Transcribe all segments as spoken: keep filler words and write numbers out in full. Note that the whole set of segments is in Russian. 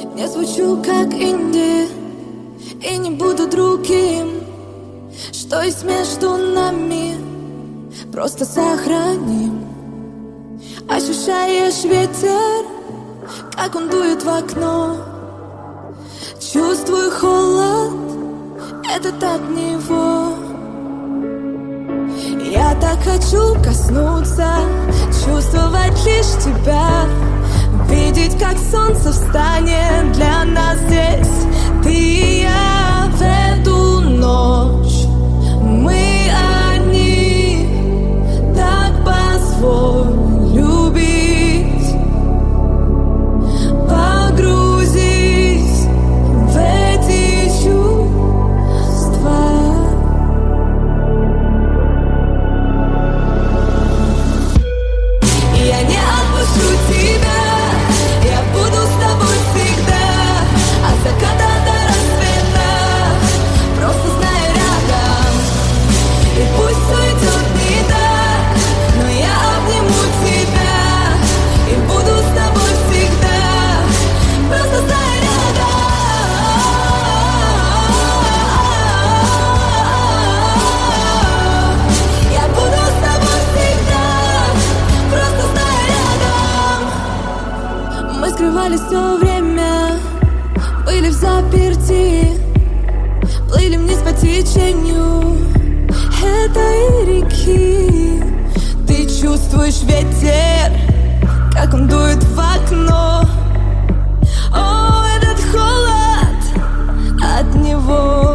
Не звучу как инди и не буду другим. Что есть между нами, просто сохраним. Ощущаешь ветер, как он дует в окно. Чувствую холод, этот от него. Я так хочу коснуться, чувствовать лишь тебя, видеть, как солнце встанет для нас здесь. Ты и я в эту ночь, мы одни, так позволь любить. Погрузись в эти чувства. Я не отпущу тебя, я буду с тобой всегда, от заката до рассвета, просто знай рядом. И пусть все идет не так, но я обниму тебя и буду с тобой всегда, просто знай рядом. Я буду с тобой всегда, просто знай рядом. Мы скрывались все время, были в заперти, плыли вниз по течению этой реки. Ты чувствуешь ветер, как он дует в окно. О, этот холод от него.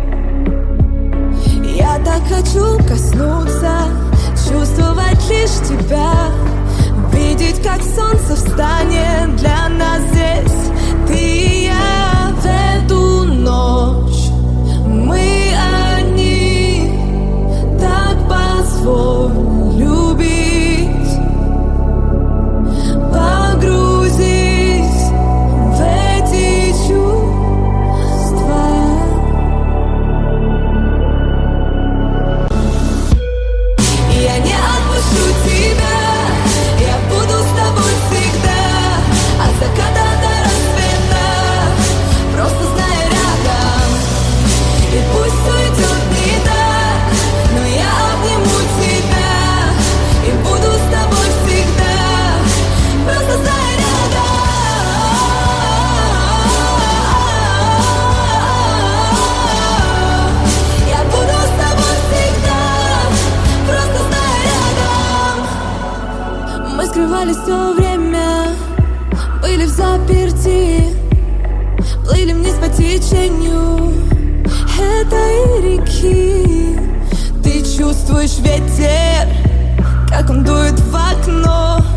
Я так хочу коснуться, чувствовать лишь тебя, видеть, как солнце встанет для нас здесь. Ты и я в эту ночь, мы одни, так позволь любить. Погрузись в эти чувства. Я не отпущу тебя, я буду с тобой всегда, от заката до рассвета, просто знай рядом. И пусть все идет не так, но я обниму тебя и буду с тобой всегда, просто знай рядом. Я буду с тобой всегда, просто знай рядом. Мы скрывались все время, были в заперти, плыли вниз по течению этой реки. Ты чувствуешь ветер, как он дует в окно.